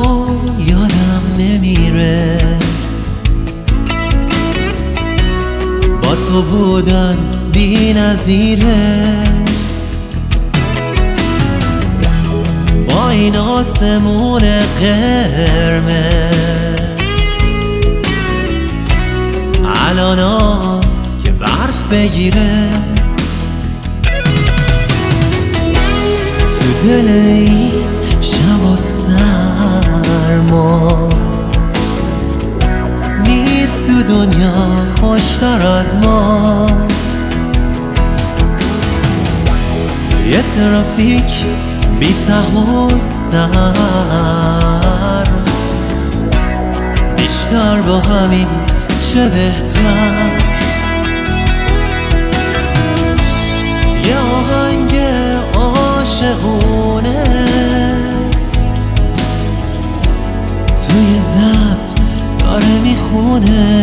یادم نمیره، با تو بودن بی نظیره. با این آسمون قرمز الان هست که برف بگیره. تو دل این شب و سرما نیست تو دنیا خوشتر از ما. یه ترافیک بی ته و سر، بیشتر با همین چه بهتر. یه آهنگ عاشقونه توی ضبط داره میخونه.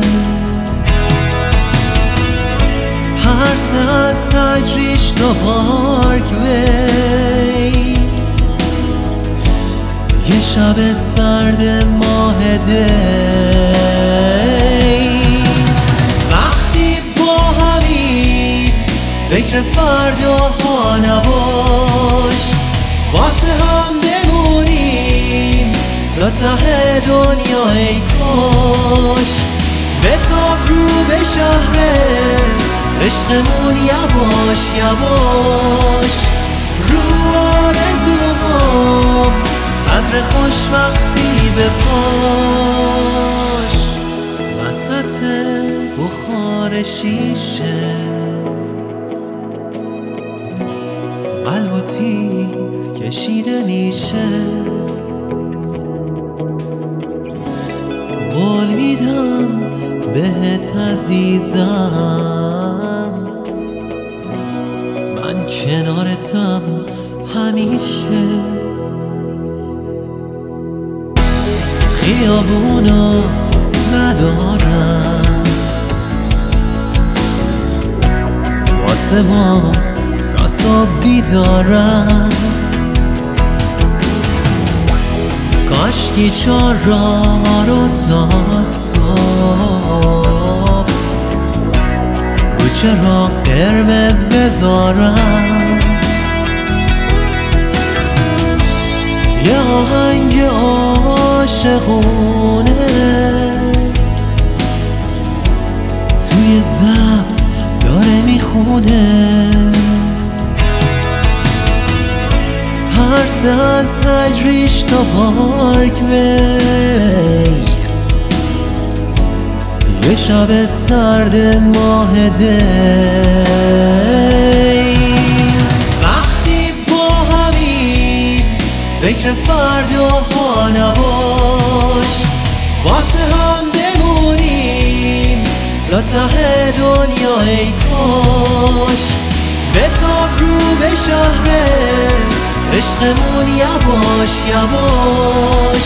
هر سه از تجریش تا پارک وی، یه شب سرد ماه دی. وقتی با همین فکر فرداها نباش، واسه هم بمونیم تا ته دنیا. ای کاش بتاب رو به شهر عشقمون یواش یواش، رو آرزوهام عطر خوشبختی به پاش. وسط بخار شیشه قلب و تیر کشیده میشه. قول میدم بهت عزیزم، من کنارتم همیشه. خیابونا ندارم واسه ما تا صبح بیدارم. کاشکی 4 راه رو تا صبح رو چراغ قرمز بذارم. یه آهنگ عاشقونه توی ضبط داره میخونه. هر سه از تجریش تا پارک وی، یه شب سرد ماه دی. وقتی با همین فکر فرداها نباش، واسه هم بمونیم تا ته دنیا. ای کاش بتاب رو به شهر عشقمون یواش یواش،